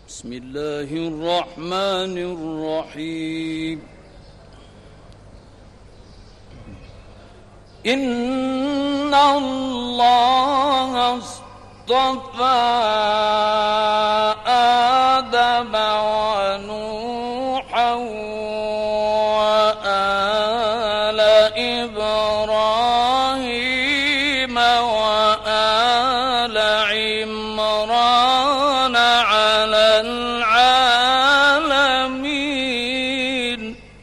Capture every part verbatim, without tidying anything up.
بسم الله الرحمن الرحيم. إن الله اصطفى آدم ونوحا وآل إبراهيم وآل عمران على العالمين.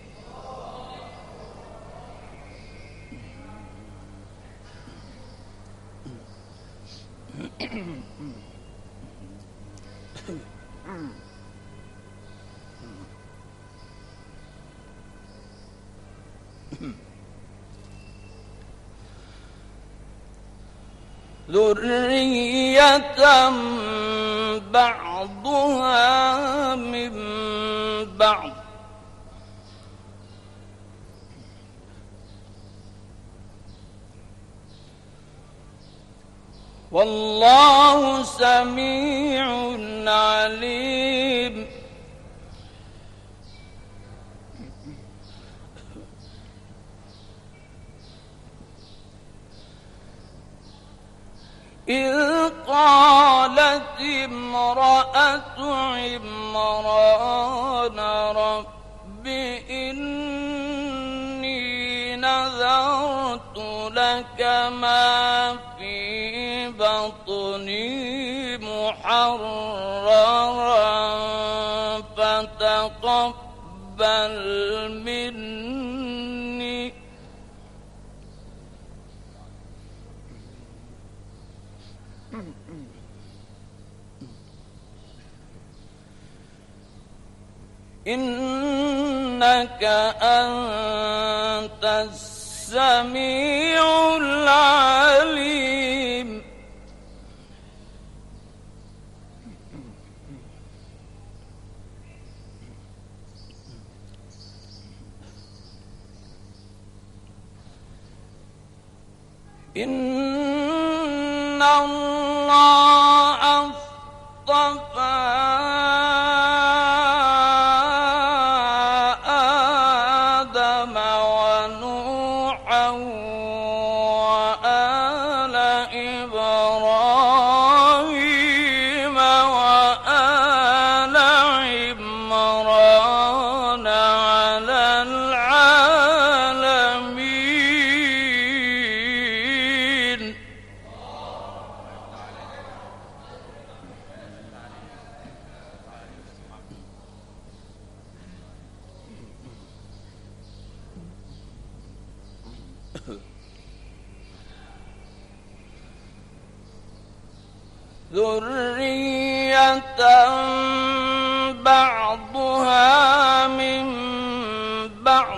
ذرية بعضها من بعض والله سميع عليم. إذ قالت امرأة عمران رب إني نذرت لك ما في بطني محررا فتقبل مني إنك أنت السميع العليم. إن الله اصطفى آدم ونوحا وآل إبراهيم وآل عمران على العالمين. ذرية بعضها من بعض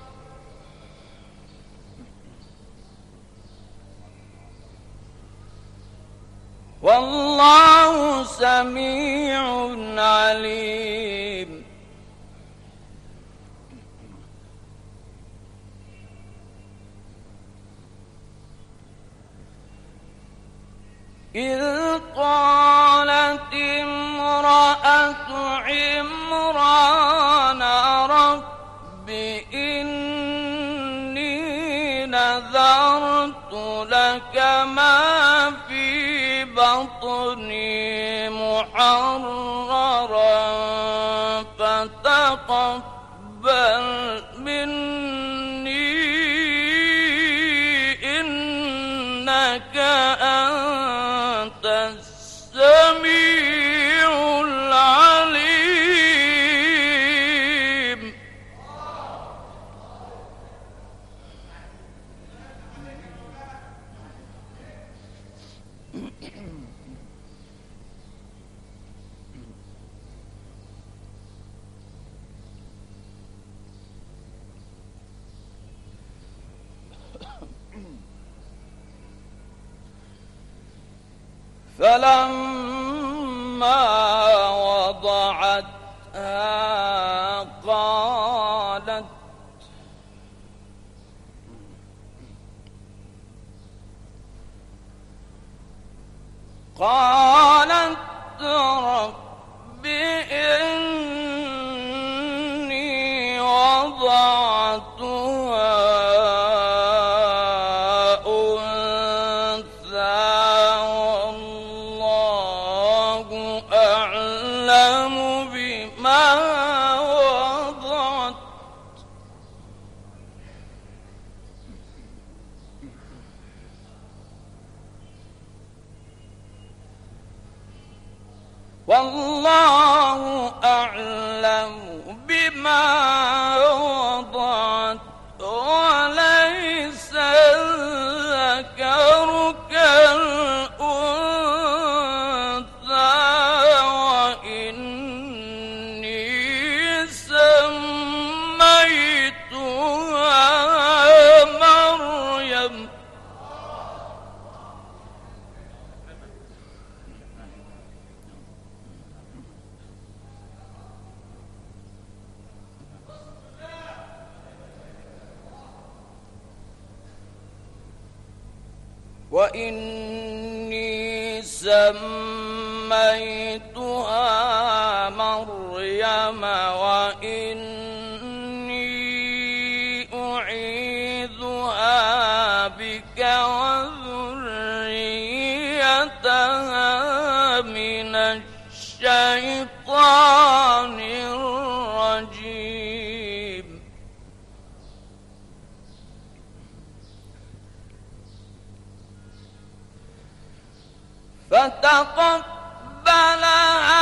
والله سميع عليم. إذ قالت امرأة عمران رب إني نذرت لك ما في بطني محررا فتقبل مني إنك أنت السميع العليم. فلما وضعتها قالت قالت رب والله أعلم بما وضعت وليس الذكر كالأنثى وإني سميتها مريم وإني سميتها مريم وإني أعيذها بك وذريتها من الشيطان الرجيم فتقبلها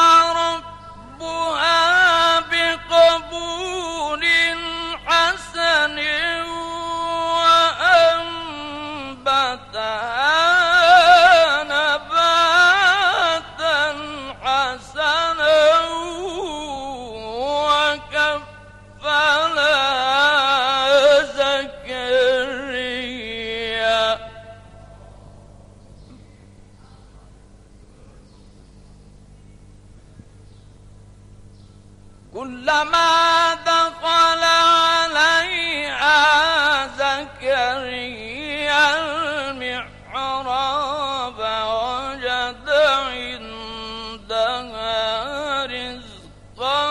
ربها بقبول حسن وأنبتها نباتا حسنا وكفلها زكريا كلما دخل عليها زكريا المحراب وجد عندها رزقا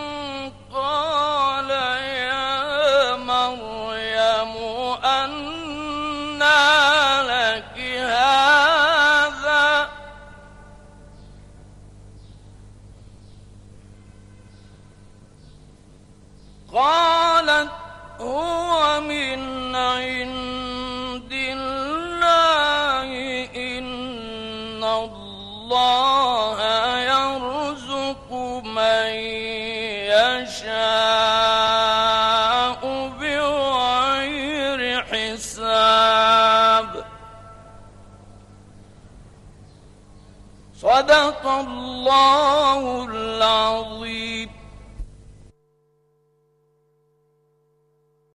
قال يا مريم أنى لك هذا قالت هو من عند الله إن الله يرزق من يشاء بغير حساب صدق الله العظيم.